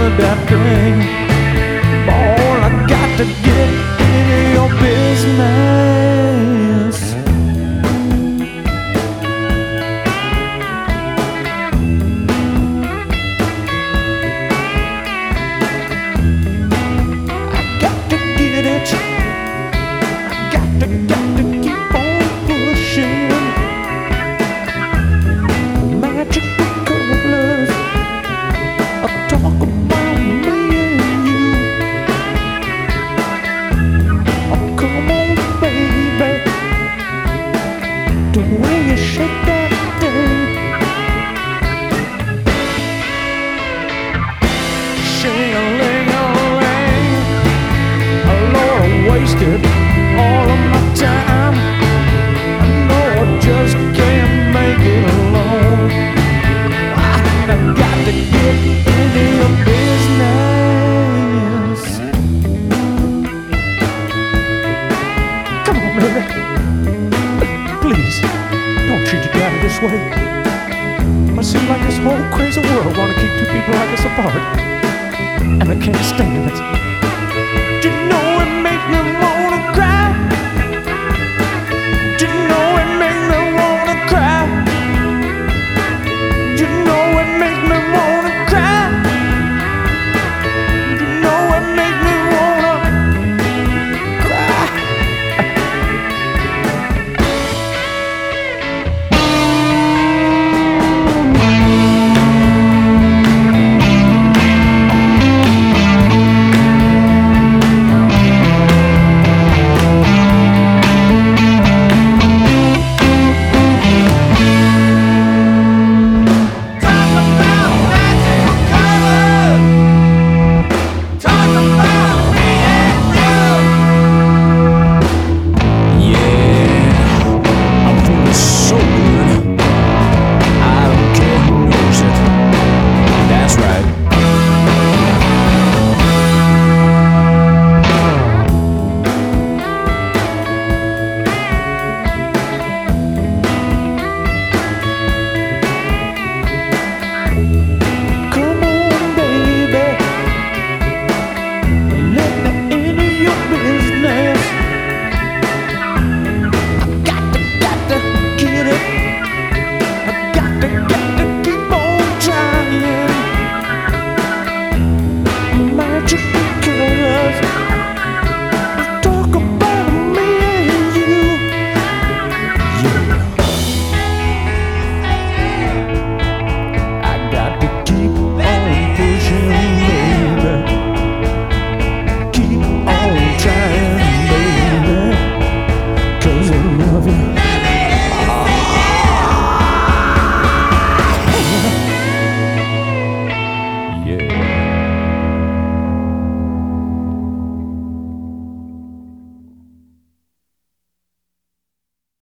that thing. Boy, I got to get into your business. I got to get it. I got to keep on pushing. Magical colors, I talk about me and you. Oh, come on, baby, the way you shake that thing. Shing-a-ling-a-ling, Lord, I wasted all of my time. I know I just can't make it alone. I got to get into your business. Come on, baby. Please, don't treat your daddy this way. It seems like this whole crazy world wanna keep two people like us apart, and I can't stand it.